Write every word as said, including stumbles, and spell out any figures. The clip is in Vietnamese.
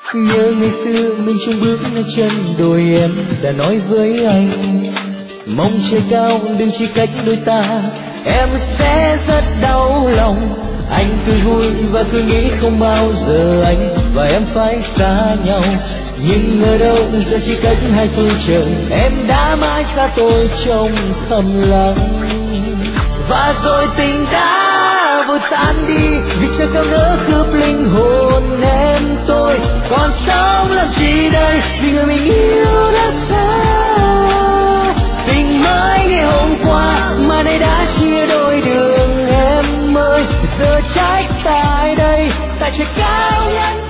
Nhớ ngày xưa mình chung bước nơi chân đồi em đã nói với anh, mong trời cao đừng chỉ cách đôi ta, em sẽ rất đau lòng. Anh cứ vui và cứ nghĩ không bao giờ anh và em phải xa nhau, nhưng ở đâu giờ chỉ cách hai phương trời, em đã mãi xa tôi trong thầm lặng. Và rồi tình đã vội tan đi vì trời cao nỡ cướp linh hồn em tôi, còn sống làm gì đây vì người mình yêu đã xa. Tình mới ngày hôm qua mà nay đã chia đôi đường em ơi, giờ trách tại đây tại trời cao nhân